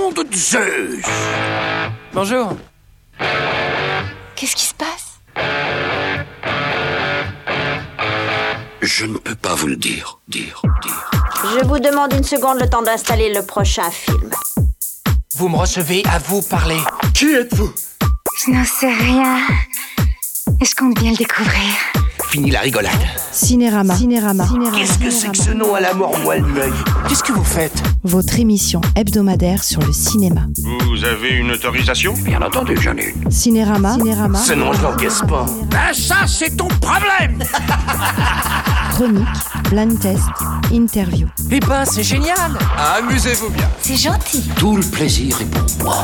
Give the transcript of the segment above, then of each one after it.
nom de Zeus! Bonjour. Qu'est-ce qui se passe? Je ne peux pas vous le dire. Je vous demande une seconde, le temps d'installer le prochain film. Vous me recevez, à vous parler. Qui êtes-vous? Je n'en sais rien. Et je compte bien le découvrir. Fini la rigolade. Cinérama. Qu'est-ce que c'est que ce nom à la mort, moi, l'œil? Qu'est-ce que vous faites? Votre émission hebdomadaire sur le cinéma. Vous avez une autorisation? Bien entendu, j'en ai une. Cinérama. Ce nom, je l'encaisse pas. Ben ça, c'est ton problème! Chronique, blind test, interview. Eh ben, c'est génial. Amusez-vous bien. C'est gentil. Tout le plaisir est pour moi.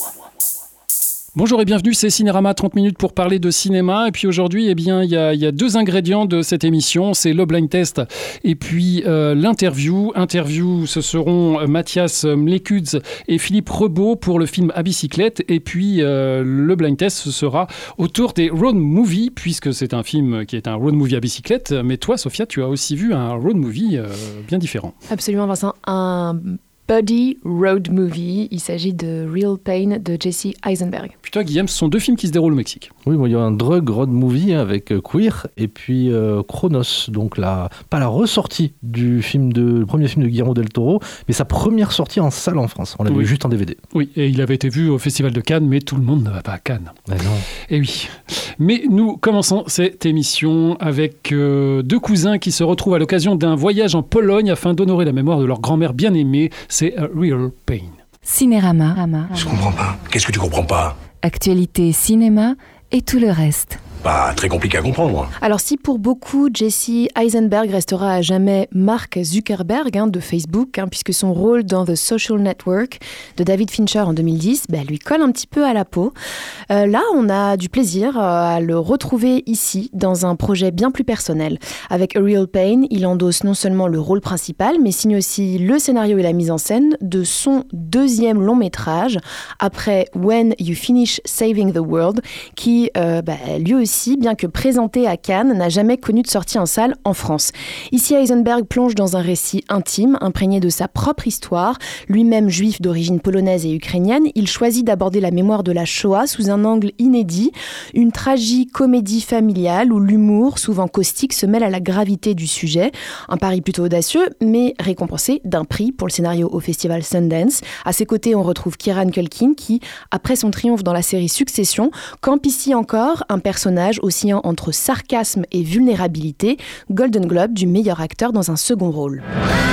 Bonjour et bienvenue, c'est Cinérama, 30 minutes pour parler de cinéma. Et puis aujourd'hui, eh bien, il y a deux ingrédients de cette émission, c'est le blind test et puis l'interview. Interview, ce seront Mathias Mlekuds et Philippe Rebaud pour le film À bicyclette. Et puis le blind test, ce sera autour des road movies, puisque c'est un film qui est un road movie à bicyclette. Mais toi, Sophia, tu as aussi vu un road movie bien différent. Absolument, Vincent. Un buddy road movie. Il s'agit de Real Pain de Jesse Eisenberg. Puis toi, Guillaume, ce sont deux films qui se déroulent au Mexique. Oui, bon, il y a un drug road movie avec Queer et puis Chronos, donc pas la ressortie du premier film de Guillermo del Toro, mais sa première sortie en salle en France. On l'avait vu juste en DVD. Oui, et il avait été vu au Festival de Cannes, mais tout le monde ne va pas à Cannes. Mais non. Et oui. Mais nous commençons cette émission avec deux cousins qui se retrouvent à l'occasion d'un voyage en Pologne afin d'honorer la mémoire de leur grand-mère bien-aimée. C'est A Real Pain. Cinérama. Je comprends pas. Qu'est-ce que tu comprends pas? Actualité, cinéma et tout le reste. Pas très compliqué à comprendre. Alors si pour beaucoup, Jesse Eisenberg restera à jamais Mark Zuckerberg de Facebook, puisque son rôle dans The Social Network de David Fincher en 2010 lui colle un petit peu à la peau. Là, on a du plaisir à le retrouver ici, dans un projet bien plus personnel. Avec A Real Pain, il endosse non seulement le rôle principal, mais signe aussi le scénario et la mise en scène de son deuxième long métrage, après When You Finish Saving the World, qui lui aussi, bien que présenté à Cannes, n'a jamais connu de sortie en salle en France. Ici, Eisenberg plonge dans un récit intime, imprégné de sa propre histoire. Lui-même juif d'origine polonaise et ukrainienne, il choisit d'aborder la mémoire de la Shoah sous un angle inédit, une tragicomédie familiale où l'humour, souvent caustique, se mêle à la gravité du sujet. Un pari plutôt audacieux, mais récompensé d'un prix pour le scénario au festival Sundance. À ses côtés, on retrouve Kieran Culkin qui, après son triomphe dans la série Succession, campe ici encore un personnage oscillant entre sarcasme et vulnérabilité, Golden Globe du meilleur acteur dans un second rôle.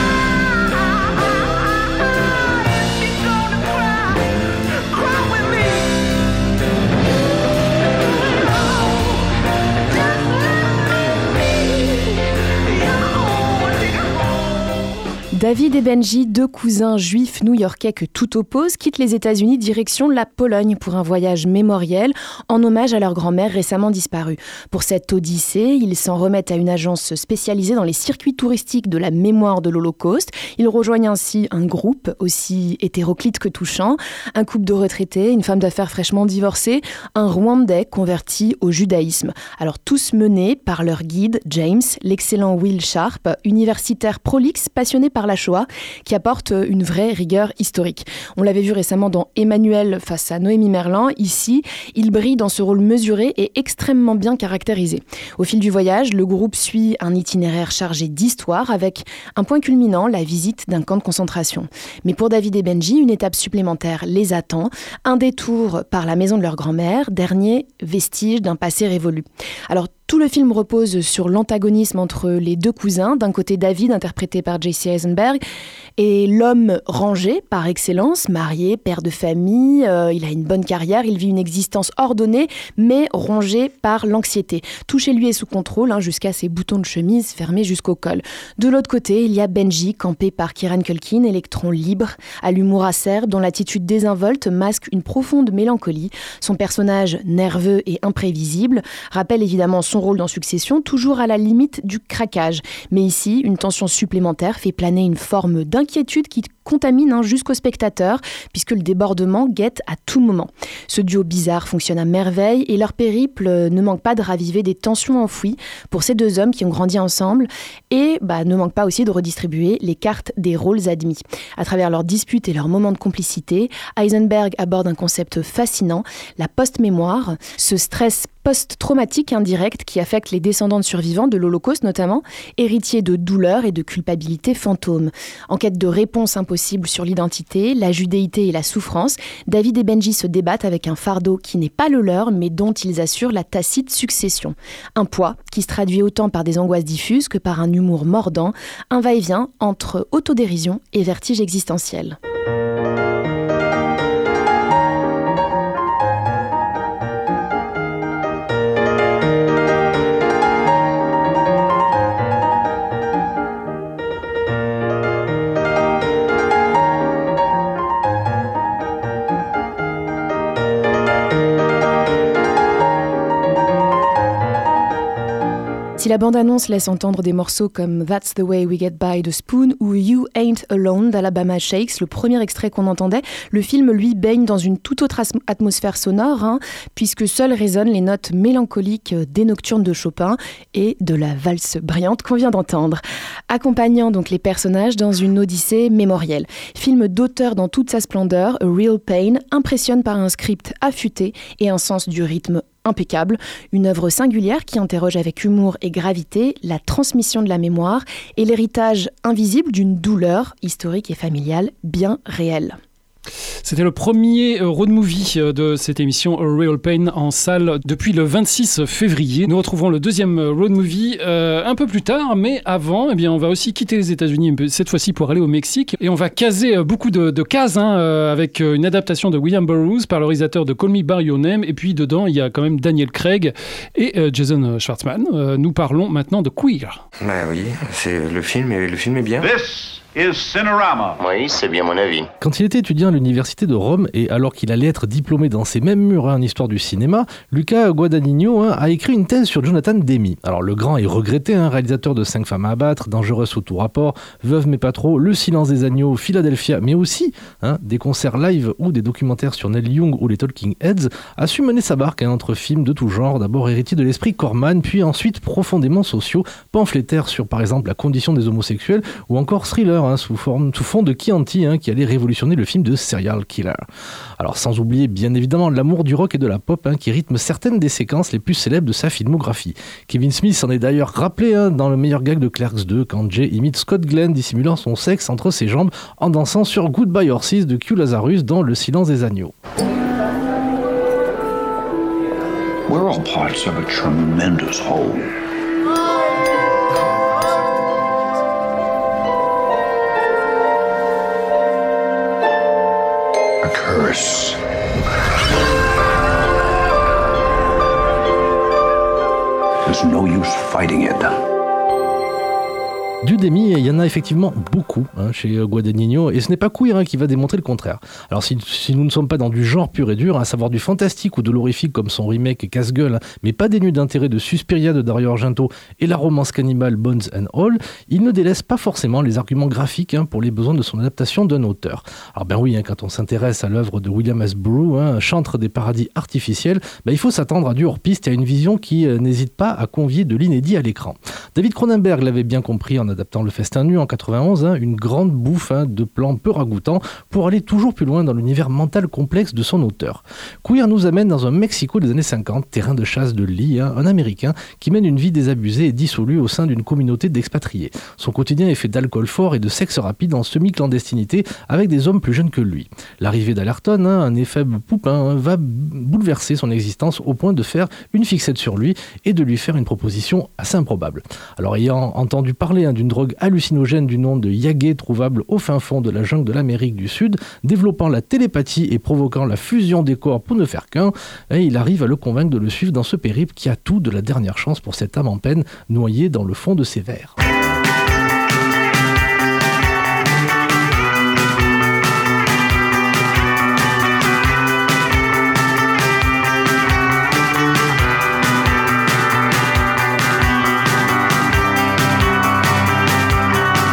David et Benji, deux cousins juifs new-yorkais que tout oppose, quittent les États-Unis direction la Pologne pour un voyage mémoriel en hommage à leur grand-mère récemment disparue. Pour cette odyssée, ils s'en remettent à une agence spécialisée dans les circuits touristiques de la mémoire de l'Holocauste. Ils rejoignent ainsi un groupe aussi hétéroclite que touchant, un couple de retraités, une femme d'affaires fraîchement divorcée, un Rwandais converti au judaïsme. Alors tous menés par leur guide James, l'excellent Will Sharp, universitaire prolixe, passionné par la Shoah, qui apporte une vraie rigueur historique. On l'avait vu récemment dans Emmanuel face à Noémie Merlan. Ici, il brille dans ce rôle mesuré et extrêmement bien caractérisé. Au fil du voyage, le groupe suit un itinéraire chargé d'histoire avec un point culminant, la visite d'un camp de concentration. Mais pour David et Benji, une étape supplémentaire les attend, un détour par la maison de leur grand-mère, dernier vestige d'un passé révolu. Alors, tout le film repose sur l'antagonisme entre les deux cousins. D'un côté, David, interprété par Jesse Eisenberg, et l'homme rangé par excellence, marié, père de famille, il a une bonne carrière, il vit une existence ordonnée, mais rongé par l'anxiété. Tout chez lui est sous contrôle, jusqu'à ses boutons de chemise fermés jusqu'au col. De l'autre côté, il y a Benji, campé par Kieran Culkin, électron libre, à l'humour acerbe, dont l'attitude désinvolte masque une profonde mélancolie. Son personnage, nerveux et imprévisible, rappelle évidemment son rôle dans Succession, toujours à la limite du craquage. Mais ici, une tension supplémentaire fait planer une forme d'inquiétude qui contamine jusqu'au spectateur, puisque le débordement guette à tout moment. Ce duo bizarre fonctionne à merveille et leur périple ne manque pas de raviver des tensions enfouies pour ces deux hommes qui ont grandi ensemble et ne manque pas aussi de redistribuer les cartes des rôles admis. À travers leurs disputes et leurs moments de complicité, Eisenberg aborde un concept fascinant, la post-mémoire, ce stress post-traumatique indirect qui affecte les descendants de survivants de l'Holocauste notamment, héritiers de douleurs et de culpabilité fantômes. En quête de réponses impossibles sur l'identité, la judéité et la souffrance, David et Benji se débattent avec un fardeau qui n'est pas le leur mais dont ils assurent la tacite succession. Un poids qui se traduit autant par des angoisses diffuses que par un humour mordant, un va-et-vient entre autodérision et vertige existentiel. Si la bande-annonce laisse entendre des morceaux comme That's the Way We Get By de Spoon ou You Ain't Alone d'Alabama Shakes, le premier extrait qu'on entendait, le film, lui, baigne dans une toute autre atmosphère sonore, puisque seules résonnent les notes mélancoliques des nocturnes de Chopin et de la valse brillante qu'on vient d'entendre, accompagnant donc les personnages dans une odyssée mémorielle. Film d'auteur dans toute sa splendeur, A Real Pain impressionne par un script affûté et un sens du rythme impeccable, une œuvre singulière qui interroge avec humour et gravité la transmission de la mémoire et l'héritage invisible d'une douleur historique et familiale bien réelle. C'était le premier road movie de cette émission A Real Pain en salle depuis le 26 février. Nous retrouvons le deuxième road movie un peu plus tard, mais avant, on va aussi quitter les États-Unis cette fois-ci pour aller au Mexique et on va caser beaucoup de cases avec une adaptation de William Burroughs par le réalisateur de Call Me By Your Name et puis dedans il y a quand même Daniel Craig et Jason Schwartzman. Nous parlons maintenant de Queer. Oui, le film est bien. Is Cinerama. Oui, c'est bien mon avis. Quand il était étudiant à l'université de Rome et alors qu'il allait être diplômé dans ces mêmes murs en histoire du cinéma, Luca Guadagnino a écrit une thèse sur Jonathan Demme. Alors le grand est regretté, réalisateur de 5 femmes à abattre, Dangereux sous tout rapport, Veuve mais pas trop, Le silence des agneaux, Philadelphia, mais aussi des concerts live ou des documentaires sur Neil Young ou les Talking Heads, a su mener sa barque entre films de tout genre, d'abord héritier de l'esprit Corman, puis ensuite profondément sociaux, pamphlétaires sur par exemple la condition des homosexuels ou encore thriller sous fond de Chianti qui allait révolutionner le film de Serial Killer. Alors sans oublier bien évidemment l'amour du rock et de la pop qui rythme certaines des séquences les plus célèbres de sa filmographie. Kevin Smith s'en est d'ailleurs rappelé dans le meilleur gag de Clerks 2 quand Jay imite Scott Glenn dissimulant son sexe entre ses jambes en dansant sur Goodbye Horses de Q Lazarus dans Le silence des agneaux. We're all parts of a tremendous whole. A curse. There's no use fighting it. Du Demme, il y en a effectivement beaucoup chez Guadagnino, et ce n'est pas Queer qui va démontrer le contraire. Alors si nous ne sommes pas dans du genre pur et dur, à savoir du fantastique ou de l'horrifique comme son remake Casse-Gueule, mais pas dénu d'intérêt de Suspiria de Dario Argento et la romance cannibale Bones and All, il ne délaisse pas forcément les arguments graphiques pour les besoins de son adaptation d'un auteur. Alors quand on s'intéresse à l'œuvre de William S. Burroughs, chantre des paradis artificiels, il faut s'attendre à du hors-piste et à une vision qui n'hésite pas à convier de l'inédit à l'écran. David Cronenberg l'avait bien compris en adaptant Le Festin nu en 91, une grande bouffe de plans peu ragoûtants pour aller toujours plus loin dans l'univers mental complexe de son auteur. Queer nous amène dans un Mexico des années 50, terrain de chasse de Lee, un Américain qui mène une vie désabusée et dissolue au sein d'une communauté d'expatriés. Son quotidien est fait d'alcool fort et de sexe rapide en semi-clandestinité avec des hommes plus jeunes que lui. L'arrivée d'Allerton, un éphèbe poupin, va bouleverser son existence au point de faire une fixette sur lui et de lui faire une proposition assez improbable. Alors ayant entendu parler d'une drogue hallucinogène du nom de Yagé, trouvable au fin fond de la jungle de l'Amérique du Sud, développant la télépathie et provoquant la fusion des corps pour ne faire qu'un, il arrive à le convaincre de le suivre dans ce périple qui a tout de la dernière chance pour cette âme en peine noyée dans le fond de ses vers. Et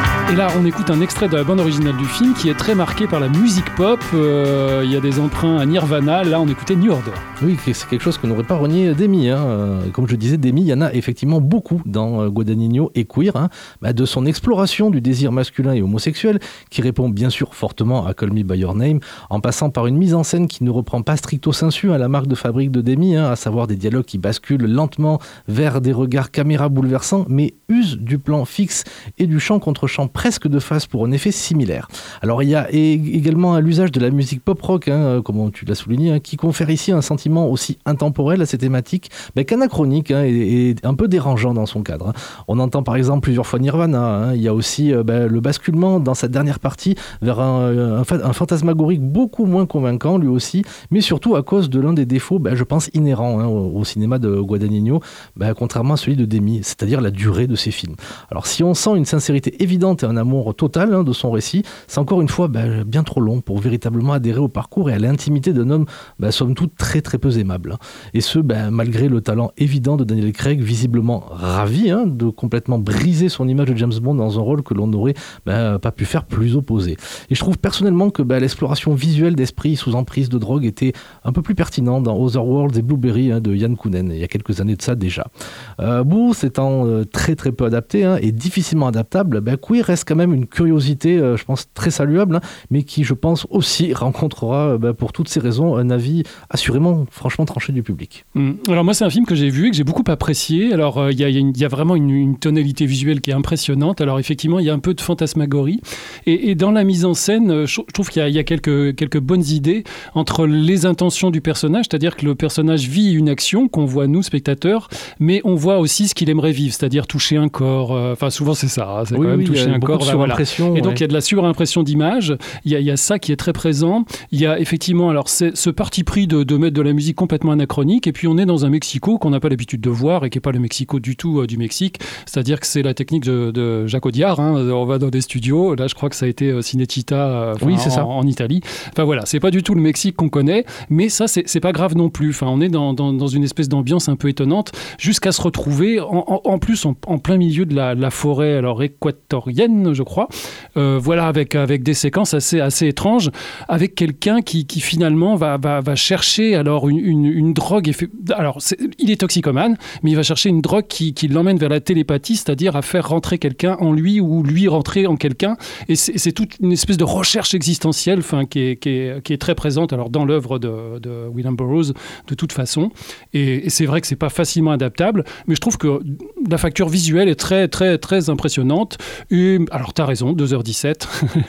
Là, on écoute un extrait de la bande originale du film qui est très marqué par la musique pop. Il y a des emprunts à Nirvana. Là, on écoutait New Order. Oui, c'est quelque chose que n'aurait pas renié Demi. Comme je disais, Demi, il y en a effectivement beaucoup dans Guadagnino et Queer. De son exploration du désir masculin et homosexuel, qui répond bien sûr fortement à Call Me By Your Name, en passant par une mise en scène qui ne reprend pas stricto sensu à la marque de fabrique de Demi, à savoir des dialogues qui basculent lentement vers des regards caméra bouleversants, mais usent du plan fixe et du chant contre chant presque de face pour un effet similaire. Alors il y a également l'usage de la musique pop-rock, comme tu l'as souligné, qui confère ici un sentiment aussi intemporel à ces thématiques qu'anachronique et un peu dérangeant dans son cadre. On entend par exemple plusieurs fois Nirvana. Il y a aussi le basculement dans sa dernière partie vers un fantasmagorique beaucoup moins convaincant lui aussi, mais surtout à cause de l'un des défauts, je pense, inhérents au cinéma de Guadagnino, contrairement à celui de Demi, c'est-à-dire la durée de ses films. Alors si on sent une sincérité évidente et un amour total de son récit, c'est encore une fois bien trop long pour véritablement adhérer au parcours et à l'intimité d'un homme somme toute très très peu aimable. Et ce, malgré le talent évident de Daniel Craig, visiblement ravi de complètement briser son image de James Bond dans un rôle que l'on n'aurait pas pu faire plus opposé. Et je trouve personnellement que l'exploration visuelle d'esprit sous emprise de drogue était un peu plus pertinente dans Otherworld et Blueberry de Yann Kounen, il y a quelques années de ça déjà. Booth étant très très peu adapté et difficilement adaptable, Queer reste quand même une curiosité, je pense, très saluable, mais qui, je pense, aussi rencontrera, pour toutes ces raisons, un avis assurément, franchement, tranché du public. Alors moi, c'est un film que j'ai vu et que j'ai beaucoup apprécié. Alors, il y a vraiment une tonalité visuelle qui est impressionnante. Alors, effectivement, il y a un peu de fantasmagorie. Et dans la mise en scène, je trouve qu'il y a quelques bonnes idées entre les intentions du personnage, c'est-à-dire que le personnage vit une action qu'on voit, nous, spectateurs, mais on voit aussi ce qu'il aimerait vivre, c'est-à-dire toucher un corps. Enfin, souvent, c'est ça. C'est quand même toucher un corps. Et donc, il y a de la surimpression d'images. Il y a ça qui est très présent. Il y a effectivement, alors, ce parti pris de mettre de la musique complètement anachronique. Et puis, on est dans un Mexico qu'on n'a pas l'habitude de voir et qui n'est pas le Mexico du tout du Mexique. C'est-à-dire que c'est la technique de Jacques Audiard. On va dans des studios. Là, je crois que ça a été Cinecittà en Italie. Enfin, voilà, c'est pas du tout le Mexique qu'on connaît. Mais ça, c'est pas grave non plus. Enfin, on est dans une espèce d'ambiance un peu étonnante jusqu'à se retrouver en plus en plein milieu de la forêt alors équatorienne, je crois. Voilà, avec des séquences assez étranges, avec quelqu'un qui finalement va chercher alors une drogue. Alors, il est toxicomane, mais il va chercher une drogue qui l'emmène vers la télépathie, c'est-à-dire à faire rentrer quelqu'un en lui ou lui rentrer en quelqu'un. Et c'est toute une espèce de recherche existentielle qui est très présente alors, dans l'œuvre de William Burroughs de toute façon. Et c'est vrai que c'est pas facilement adaptable, mais je trouve que la facture visuelle est très, très, très impressionnante. Et, alors, tu as raison, 2h17.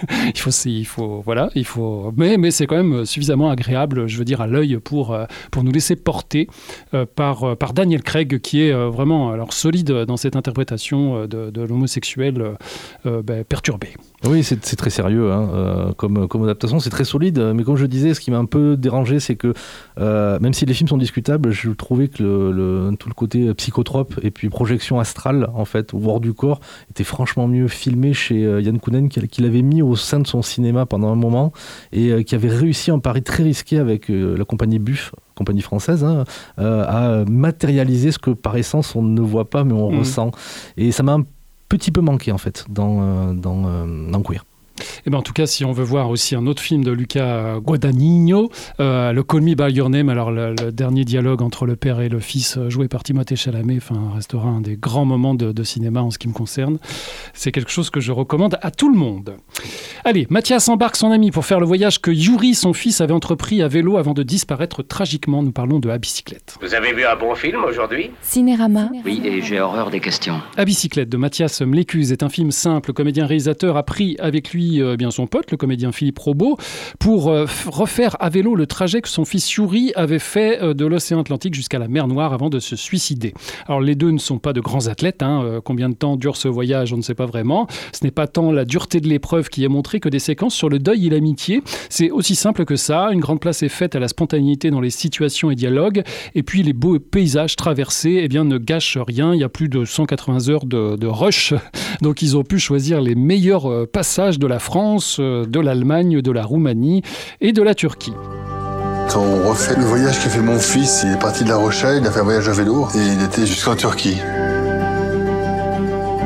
Mais c'est quand même suffisamment agréable, je veux dire, à l'œil pour nous laisser porter par Daniel Craig, qui est vraiment alors, solide dans cette interprétation de l'homosexuel perturbé. Oui, c'est très sérieux comme adaptation, c'est très solide, mais comme je disais, ce qui m'a un peu dérangé, c'est que même si les films sont discutables, je trouvais que tout le côté psychotrope et puis projection astrale, en fait, ou hors du corps, était franchement mieux filmé chez Yann Kounen, qui l'avait mis au sein de son cinéma pendant un moment, et qui avait réussi un pari très risqué avec la compagnie Buff, compagnie française, à matérialiser ce que par essence on ne voit pas mais on ressent. Et ça m'a un petit peu manqué en fait dans Queer. Et en tout cas, si on veut voir aussi un autre film de Luca Guadagnino, le Call Me By Your Name, alors le dernier dialogue entre le père et le fils, joué par Timothée Chalamet, restera un des grands moments de cinéma en ce qui me concerne. C'est quelque chose que je recommande à tout le monde. Allez, Mathias embarque son ami pour faire le voyage que Yuri, son fils, avait entrepris à vélo avant de disparaître tragiquement. Nous parlons de À bicyclette. Vous avez vu un bon film aujourd'hui ? Cinérama. Oui, et j'ai horreur des questions. À bicyclette de Mathias Mlécuse est un film simple. Le comédien-réalisateur a pris avec lui bien son pote, le comédien Philippe Robot, pour refaire à vélo le trajet que son fils Yuri avait fait de l'océan Atlantique jusqu'à la mer Noire avant de se suicider. Alors les deux ne sont pas de grands athlètes, combien de temps dure ce voyage, on ne sait pas vraiment. Ce n'est pas tant la dureté de l'épreuve qui est montrée que des séquences sur le deuil et l'amitié. C'est aussi simple que ça, une grande place est faite à la spontanéité dans les situations et dialogues, et puis les beaux paysages traversés ne gâchent rien. Il y a plus de 180 heures de rush, donc ils ont pu choisir les meilleurs passages de la France, de l'Allemagne, de la Roumanie et de la Turquie. Quand on refait le voyage qu'a fait mon fils, il est parti de La Rochelle, il a fait un voyage à vélo et il était jusqu'en Turquie. J'ai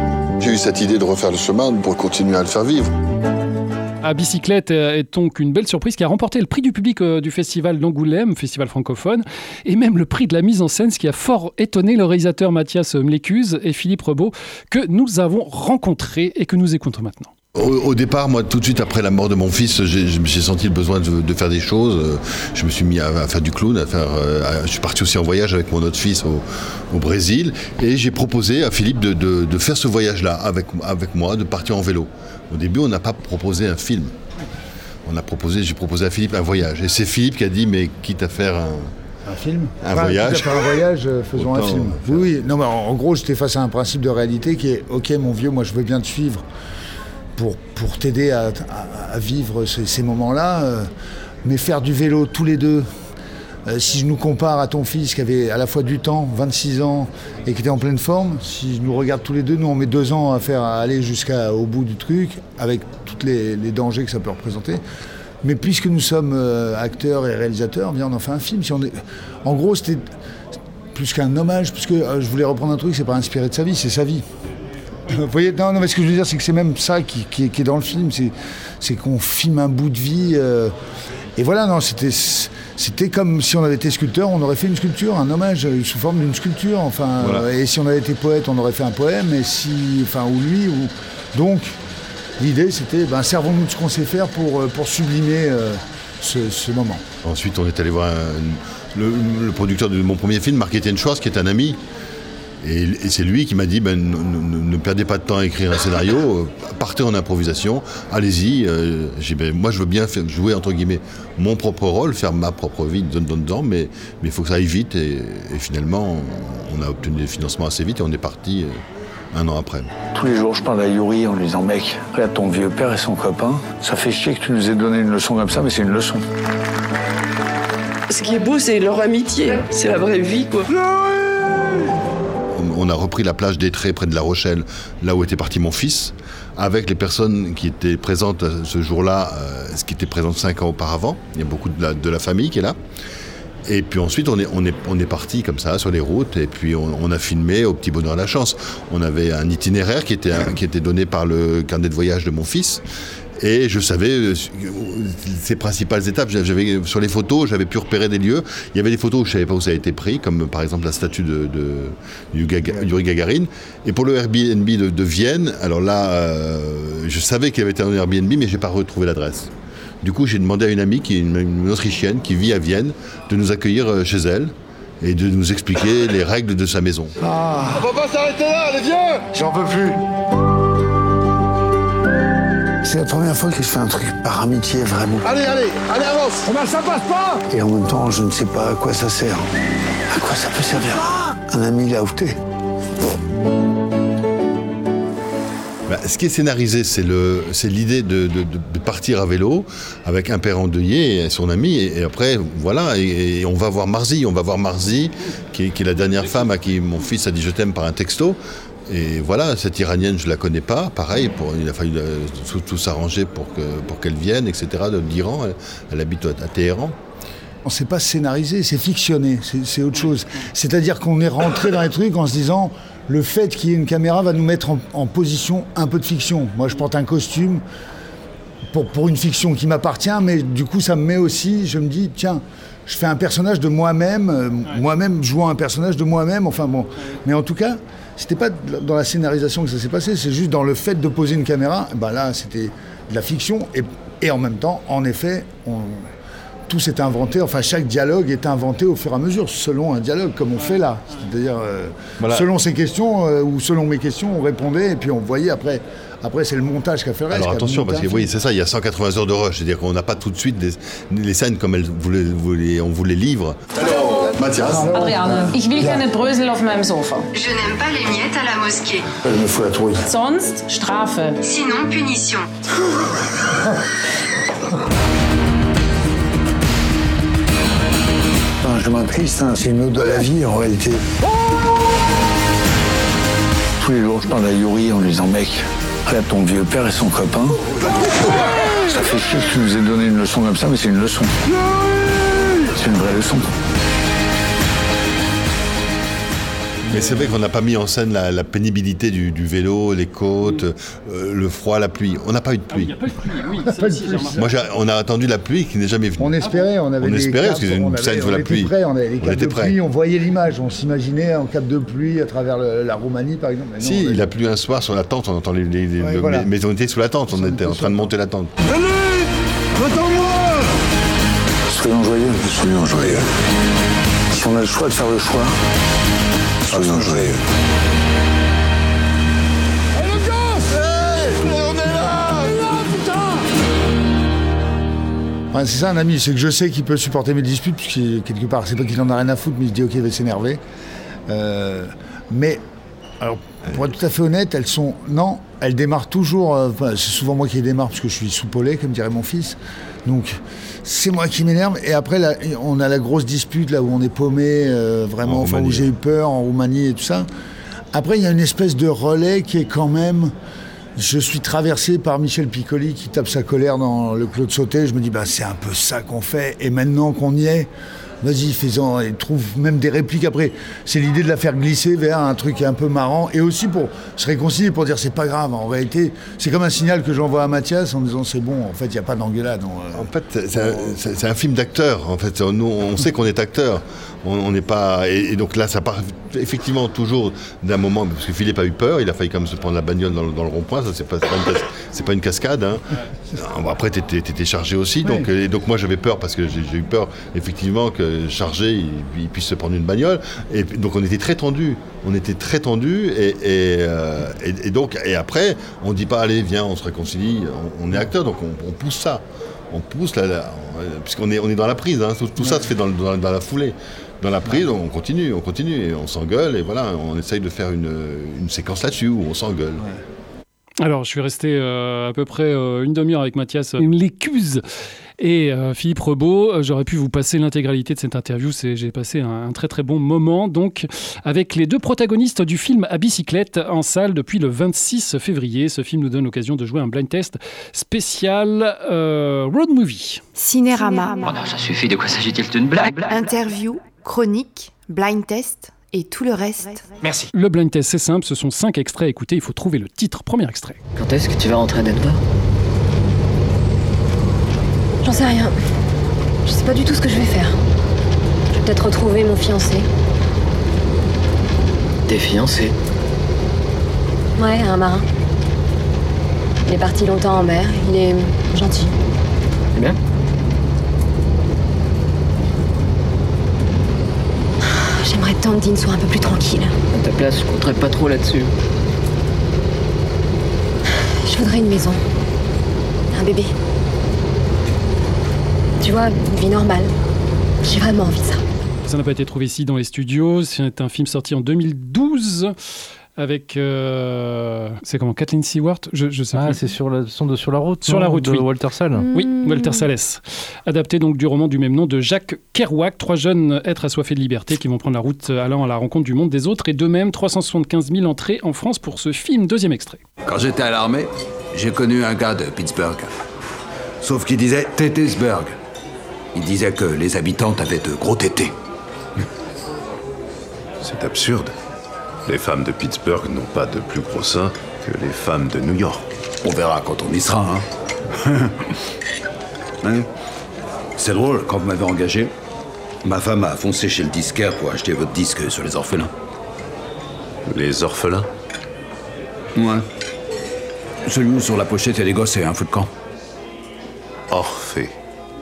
j'ai eu cette idée de refaire le chemin pour continuer à le faire vivre. À Bicyclette est donc une belle surprise qui a remporté le prix du public du festival d'Angoulême, festival francophone, et même le prix de la mise en scène, ce qui a fort étonné le réalisateur Mathias Mlécuse et Philippe Rebaud, que nous avons rencontrés et que nous écoutons maintenant. Au départ, moi, tout de suite après la mort de mon fils, j'ai senti le besoin de faire des choses. Je me suis mis à faire du clown, je suis parti aussi en voyage avec mon autre fils au Brésil, et j'ai proposé à Philippe de faire ce voyage-là avec moi, de partir en vélo. Au début, on n'a pas proposé un film. J'ai proposé à Philippe un voyage. Et c'est Philippe qui a dit, mais quitte à faire un film, voyage. Quitte à faire un voyage, faisons un film. Oui. Non, mais en gros, j'étais face à un principe de réalité qui est, ok, mon vieux, moi, je veux bien te suivre pour t'aider à vivre ces moments-là, mais faire du vélo tous les deux. Si je nous compare à ton fils qui avait à la fois du temps, 26 ans, et qui était en pleine forme, si je nous regarde tous les deux, nous on met 2 ans à aller jusqu'au bout du truc, avec tous les dangers que ça peut représenter. Mais puisque nous sommes acteurs et réalisateurs, on en fait un film. En gros, c'était plus qu'un hommage, puisque je voulais reprendre un truc, c'est pas inspiré de sa vie, c'est sa vie. Vous voyez, non, mais ce que je veux dire, c'est que c'est même ça qui est dans le film, c'est qu'on filme un bout de vie. Et voilà, non, c'était comme si on avait été sculpteur, on aurait fait une sculpture, un hommage sous forme d'une sculpture. Enfin, voilà. Et si on avait été poète, on aurait fait un poème. Donc, l'idée, c'était, servons-nous de ce qu'on sait faire pour sublimer ce moment. Ensuite, on est allé voir le producteur de mon premier film, Marc-Étienne Schwartz, qui est un ami. Et c'est lui qui m'a dit, ne perdez pas de temps à écrire un scénario, partez en improvisation, allez-y. J'ai dit, moi je veux bien jouer entre guillemets mon propre rôle, faire ma propre vie dedans, mais il faut que ça aille vite. Et finalement, on a obtenu des financements assez vite et on est parti 1 an après. Tous les jours, je parle à Yuri en lui disant, mec, regarde ton vieux père et son copain, ça fait chier que tu nous aies donné une leçon comme ça, mais c'est une leçon. Ce qui est beau, c'est leur amitié, c'est la vraie vie, quoi. On a repris la plage d'Étré près de La Rochelle, là où était parti mon fils, avec les personnes qui étaient présentes ce jour-là, ce qui était présent 5 ans auparavant. Il y a beaucoup de la famille qui est là. Et puis ensuite, on est parti comme ça sur les routes, et puis on a filmé au petit bonheur la chance. On avait un itinéraire qui était donné par le carnet de voyage de mon fils. Et je savais ces principales étapes. Sur les photos, j'avais pu repérer des lieux. Il y avait des photos où je ne savais pas où ça a été pris, comme par exemple la statue de Yuri Gagarin. Et pour le Airbnb de Vienne, alors là, je savais qu'il y avait été un Airbnb, mais je n'ai pas retrouvé l'adresse. Du coup, j'ai demandé à une amie, qui est une Autrichienne, qui vit à Vienne, de nous accueillir chez elle et de nous expliquer les règles de sa maison. On va pas s'arrêter là, les vieux! J'en peux plus. C'est la première fois que je fais un truc par amitié, vraiment. Allez, avance! Ça passe pas! Et en même temps, je ne sais pas à quoi ça sert. À quoi ça peut servir? Un ami là où t'es. Ce qui est scénarisé, c'est l'idée de partir à vélo avec un père endeuillé et son ami. Et après, voilà, et on va voir Marzi. On va voir Marzi, qui est la dernière femme à qui mon fils a dit « je t'aime » par un texto. Et voilà, cette Iranienne, je ne la connais pas. Pareil, il a fallu tout s'arranger pour qu'elle vienne, etc. d'Iran. Elle habite à Téhéran. On ne s'est pas scénarisé, c'est fictionné, c'est autre chose. C'est-à-dire qu'on est rentré dans les trucs en se disant, le fait qu'il y ait une caméra va nous mettre en position un peu de fiction. Moi, je porte un costume pour une fiction qui m'appartient, mais du coup, ça me met aussi, je me dis, tiens, je fais un personnage de moi-même jouant un personnage de moi-même, enfin bon. Mais en tout cas, c'était pas dans la scénarisation que ça s'est passé, c'est juste dans le fait de poser une caméra. Là, c'était de la fiction, et en même temps, en effet, tout s'est inventé, enfin chaque dialogue est inventé au fur et à mesure, selon un dialogue, comme on fait là. C'est-à-dire, selon ses questions, ou selon mes questions, on répondait, et puis on voyait après c'est le montage qui a fait le reste. Alors attention, parce que oui, c'est ça, il y a 180 heures de rush, c'est-à-dire qu'on n'a pas tout de suite les scènes comme on vous les livre. Alors, Mathias. Adriane, ich will keine Brösel auf meinem Sofa. Je n'aime pas les miettes à la mosquée. Elle me fout la trouille. Sonst Strafe. Sinon, punition. Un chemin triste, c'est une ode de la vie en réalité. Tous les jours, je parle à Yuri en lui disant, mec, regarde ton vieux père et son copain. Ça fait chier que tu nous aies donné une leçon comme ça, mais c'est une leçon. C'est une vraie leçon. Mais c'est vrai qu'on n'a pas mis en scène la pénibilité du vélo, les côtes, le froid, la pluie. On n'a pas eu de pluie. Il n'y a pas eu de pluie, oui. Moi, on a attendu la pluie qui n'est jamais venue. On espérait, on avait parce que c'est une scène sous la pluie. On avait les capes de pluie, on voyait l'image, on s'imaginait en cape de pluie à travers la Roumanie, par exemple. Mais non, il a plu un soir sur la tente, on entend mais on était sous la tente, on était en train de monter la tente. Salut, attends-moi. Soyons joyeux. Si on a le choix de faire le choix, soyons joyeux. Ouais, c'est ça un ami, c'est que je sais qu'il peut supporter mes disputes, puisque quelque part, c'est pas qu'il en a rien à foutre, mais il se dit ok, il va s'énerver. Mais, alors, pour être tout à fait honnête, elles démarrent toujours, c'est souvent moi qui les démarre, parce que je suis soupolé, comme dirait mon fils. Donc, c'est moi qui m'énerve. Et après, là, on a la grosse dispute, là où on est paumé, vraiment, où j'ai eu peur, en Roumanie et tout ça. Après, il y a une espèce de relais qui est quand même... Je suis traversé par Michel Piccoli qui tape sa colère dans le Claude Sautet. Je me dis, c'est un peu ça qu'on fait. Et maintenant qu'on y est, vas-y, fais-en. Et trouve même des répliques après. C'est l'idée de la faire glisser vers un truc un peu marrant. Et aussi pour se réconcilier, pour dire, c'est pas grave. En réalité, c'est comme un signal que j'envoie à Mathias en disant, c'est bon, en fait, il n'y a pas d'engueulade. En fait, c'est un film d'acteur. En fait, nous, on sait qu'on est acteur. On n'est pas... Et donc là, ça part effectivement toujours d'un moment... Parce que Philippe a eu peur, il a failli quand même se prendre la bagnole dans le rond-point. Ça, c'est pas une cascade. Hein. Après, t'étais chargé aussi. Donc, et donc moi, j'avais peur parce que j'ai eu peur, effectivement, que chargé, il puisse se prendre une bagnole. Et donc, on était très tendus. Et donc... Et après, on ne dit pas, allez, viens, on se réconcilie. On est acteur, donc on pousse ça. On pousse, puisqu'on est dans la prise. Hein. Tout ça se fait dans la foulée. Dans la prise, on continue, et on s'engueule, et voilà, on essaye de faire une séquence là-dessus où on s'engueule. Ouais. Alors, je suis resté à peu près une demi-heure avec Mathias Mlécuz et Philippe Rebaud. J'aurais pu vous passer l'intégralité de cette interview. J'ai passé un très très bon moment, donc, avec les deux protagonistes du film À bicyclette en salle depuis le 26 février. Ce film nous donne l'occasion de jouer un blind test spécial road movie. Cinérama. Oh non, ça suffit, de quoi s'agit-il? D'une blague? Interview, chronique, blind test et tout le reste. Merci. Le blind test, c'est simple, ce sont 5 extraits à écouter. Il faut trouver le titre. Premier extrait. Quand est-ce que tu vas rentrer à Denver? J'en sais rien. Je sais pas du tout ce que je vais faire. Je vais peut-être retrouver mon fiancé. T'es fiancé? Ouais, un marin. Il est parti longtemps en mer. Il est gentil. C'est bien. J'aimerais tant que Dean soit un peu plus tranquille. À ta place, je compterais pas trop là-dessus. Je voudrais une maison. Un bébé. Tu vois, une vie normale. J'ai vraiment envie de ça. Ça n'a pas été trouvé ici dans les studios. C'est un film sorti en 2012 avec... c'est comment, Kathleen Stewart, je sais plus. C'est sur la route. Sur la route, de oui. Walter Sall. Oui, Walter Salles. Adapté donc du roman du même nom de Jacques Kerouac. 3 jeunes êtres assoiffés de liberté qui vont prendre la route allant à la rencontre du monde des autres. Et d'eux-mêmes, 375 000 entrées en France pour ce film. Deuxième extrait. Quand j'étais à l'armée, j'ai connu un gars de Pittsburgh. Sauf qu'il disait Tétésburg. Il disait que les habitantes avaient de gros tétés. C'est absurde. Les femmes de Pittsburgh n'ont pas de plus gros seins que les femmes de New York. On verra quand on y sera, hein. Hein? C'est drôle, quand vous m'avez engagé, ma femme a foncé chez le disquaire pour acheter votre disque sur les orphelins. Les orphelins? Ouais. Celui où sur la pochette, il y a des gosses et un fou de camp. Orphée.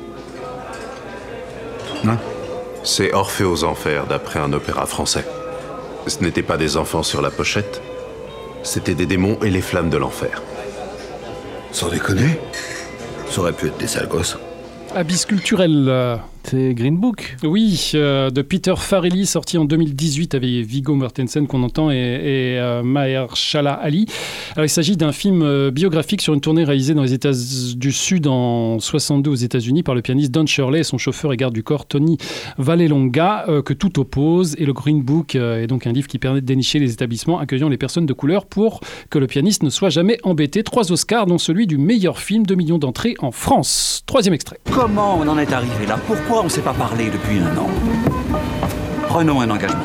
Hein? C'est Orphée aux enfers, d'après un opéra français. Ce n'étaient pas des enfants sur la pochette, c'était des démons et les flammes de l'enfer. Sans déconner, ça aurait pu être des sales gosses. Abysse culturel. C'est Green Book. Oui, de Peter Farrelly, sorti en 2018 avec Viggo Mortensen qu'on entend et Mahershala Ali. Alors, il s'agit d'un film biographique sur une tournée réalisée dans les États du Sud en 62 aux États-Unis par le pianiste Don Shirley et son chauffeur et garde du corps Tony Vallelonga, que tout oppose. Et le Green Book est donc un livre qui permet de dénicher les établissements accueillant les personnes de couleur pour que le pianiste ne soit jamais embêté. 3 Oscars, dont celui du meilleur film, 2 millions d'entrées en France. 3e extrait. Comment on en est arrivé là? Pourquoi on ne s'est pas parlé depuis 1 an? Prenons un engagement.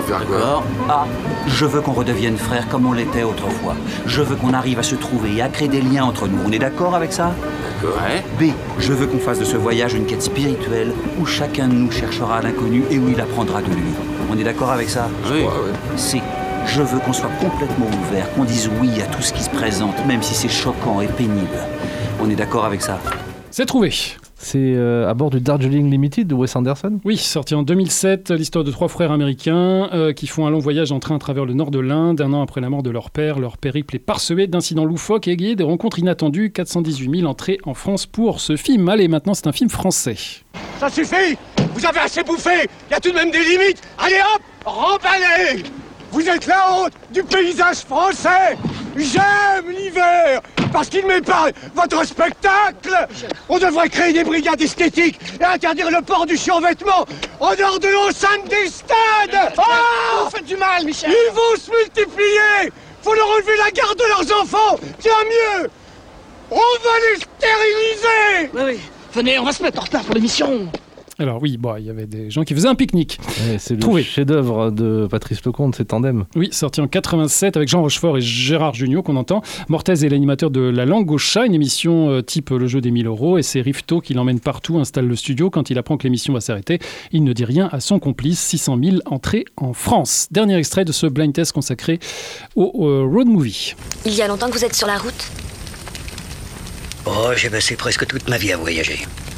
faire quoi? A. Je veux qu'on redevienne frères comme on l'était autrefois. Je veux qu'on arrive à se trouver et à créer des liens entre nous. On est d'accord avec ça? D'accord. Ouais. B. Je veux qu'on fasse de ce voyage une quête spirituelle où chacun de nous cherchera l'inconnu et où il apprendra de lui. On est d'accord avec ça? Oui. C. Je veux qu'on soit complètement ouvert, qu'on dise oui à tout ce qui se présente, même si c'est choquant et pénible. On est d'accord avec ça? C'est trouvé. C'est à bord du Darjeeling Limited de Wes Anderson? Oui, sorti en 2007, l'histoire de 3 frères américains qui font un long voyage en train à travers le nord de l'Inde. Un an après la mort de leur père, leur périple est parsemé d'incidents loufoques et égayé des rencontres inattendues. 418 000 entrées en France pour ce film. Allez, maintenant c'est un film français. Ça suffit! Vous avez assez bouffé! Il y a tout de même des limites! Allez hop! Remballez! Vous êtes la honte du paysage français! J'aime l'hiver! Parce qu'il m'épargne votre spectacle! On devrait créer des brigades esthétiques et interdire le port du survêtement en dehors de l'enceinte des stades! Oh! Vous faites du mal, Michel! Ils vont se multiplier! Faut leur enlever la garde de leurs enfants! Tiens mieux! On va les stériliser! Oui, venez, on va se mettre en retard pour l'émission! Alors oui, il y avait des gens qui faisaient un pique-nique. Ouais, c'est le chef-d'œuvre de Patrice Lecomte, c'est Tandem. Oui, sorti en 87 avec Jean Rochefort et Gérard Jugnot qu'on entend. Mortez est l'animateur de La Langue au chat, une émission type Le Jeu des 1000 €. Et c'est Rifto qui l'emmène partout, installe le studio. Quand il apprend que l'émission va s'arrêter, il ne dit rien à son complice. 600 000 entrées en France. Dernier extrait de ce blind test consacré au road movie. Il y a longtemps que vous êtes sur la route? Oh, j'ai passé presque toute ma vie à voyager.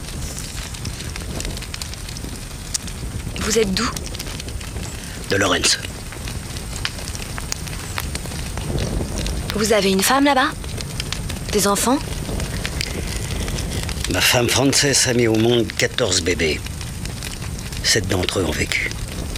Vous êtes d'où? De Lawrence. Vous avez une femme là-bas? Des enfants? Ma femme Frances a mis au monde 14 bébés. 7 d'entre eux ont vécu.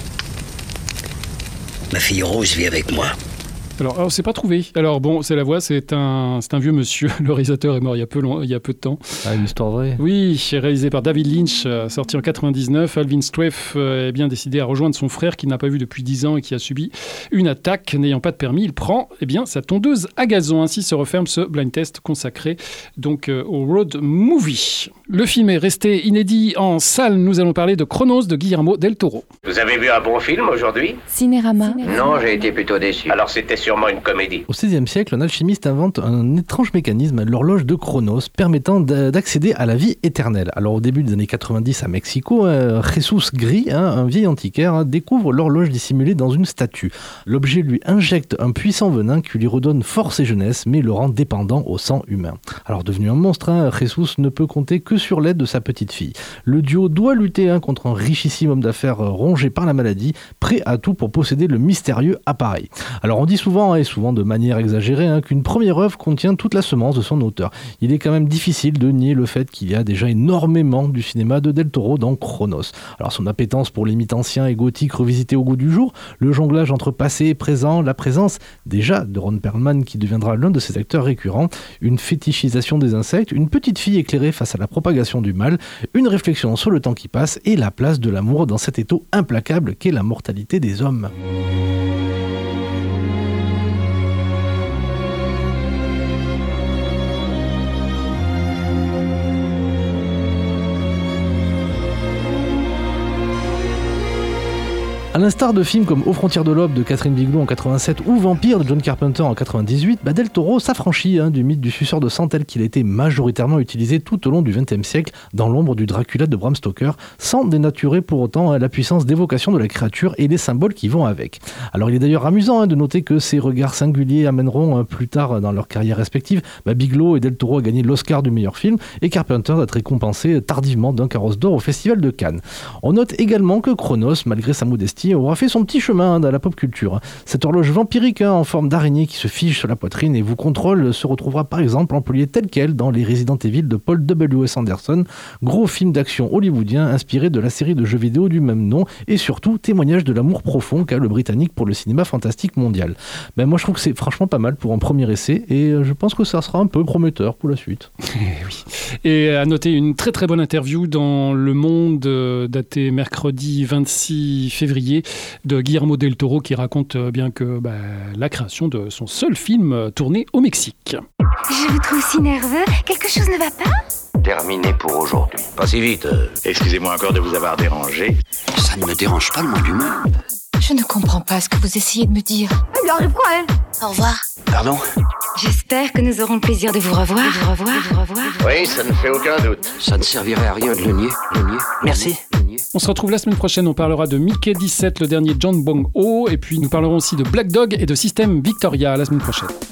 Ma fille Rose vit avec moi. Alors, c'est pas trouvé. Alors bon, c'est la voix, c'est un vieux monsieur. Le réalisateur est mort il y a peu de temps. Ah, une histoire vraie. Oui, réalisé par David Lynch, sorti en 99. Alvin Streff est bien décidé à rejoindre son frère qu'il n'a pas vu depuis 10 ans et qui a subi une attaque. N'ayant pas de permis, il prend sa tondeuse à gazon. Ainsi se referme ce blind test consacré donc au road movie. Le film est resté inédit en salle. Nous allons parler de Chronos de Guillermo del Toro. Vous avez vu un bon film aujourd'hui? Cinérama. Non, j'ai été plutôt déçu. Alors c'était sûrement une comédie. Au XVIe siècle, un alchimiste invente un étrange mécanisme, l'horloge de Chronos, permettant d'accéder à la vie éternelle. Alors au début des années 90 à Mexico, Jesus Gris, un vieil antiquaire, découvre l'horloge dissimulée dans une statue. L'objet lui injecte un puissant venin qui lui redonne force et jeunesse, mais le rend dépendant au sang humain. Alors devenu un monstre, Jesus ne peut compter que sur l'aide de sa petite fille. Le duo doit lutter contre un richissime homme d'affaires rongé par la maladie, prêt à tout pour posséder le mystérieux appareil. Alors on dit souvent, et souvent de manière exagérée, qu'une première œuvre contient toute la semence de son auteur. Il est quand même difficile de nier le fait qu'il y a déjà énormément du cinéma de Del Toro dans Chronos. Alors son appétence pour les mythes anciens et gothiques revisités au goût du jour, le jonglage entre passé et présent, la présence déjà de Ron Perlman qui deviendra l'un de ses acteurs récurrents, une fétichisation des insectes, une petite fille éclairée face à la propagation du mal, une réflexion sur le temps qui passe et la place de l'amour dans cet étau implacable qu'est la mortalité des hommes. À l'instar de films comme Aux frontières de l'aube de Catherine Bigelow en 87 ou Vampire de John Carpenter en 98, Del Toro s'affranchit du mythe du suceur de sang tel qu'il a été majoritairement utilisé tout au long du XXe siècle dans l'ombre du Dracula de Bram Stoker, sans dénaturer pour autant la puissance d'évocation de la créature et les symboles qui vont avec. Alors il est d'ailleurs amusant de noter que ces regards singuliers amèneront plus tard dans leur carrière respective Bigelow et Del Toro à gagner l'Oscar du meilleur film et Carpenter d'être récompensé tardivement d'un carrosse d'or au Festival de Cannes. On note également que Chronos, malgré sa modestie, aura fait son petit chemin dans la pop culture. Cette horloge vampirique en forme d'araignée qui se fige sur la poitrine et vous contrôle se retrouvera par exemple employée telle quelle dans les Resident Evil de Paul W.S. Anderson, gros film d'action hollywoodien inspiré de la série de jeux vidéo du même nom et surtout témoignage de l'amour profond qu'a le Britannique pour le cinéma fantastique mondial. Moi je trouve que c'est franchement pas mal pour un premier essai et je pense que ça sera un peu prometteur pour la suite. Oui. Et à noter une très très bonne interview dans Le Monde datée mercredi 26 février de Guillermo del Toro qui raconte bien que la création de son seul film tourné au Mexique. Je vous trouve si nerveux. Quelque chose ne va pas? Terminé pour aujourd'hui. Pas si vite. Excusez-moi encore de vous avoir dérangé. Ça ne me dérange pas le moins du monde. Je ne comprends pas ce que vous essayez de me dire. Elle lui arrive quoi, elle? Au revoir. Pardon? J'espère que nous aurons le plaisir de vous revoir. Oui, ça ne fait aucun doute. Ça ne servirait à rien de le nier. Merci. On se retrouve la semaine prochaine, on parlera de Mickey 17, le dernier John Bong Ho, et puis nous parlerons aussi de Black Dog et de System Victoria la semaine prochaine.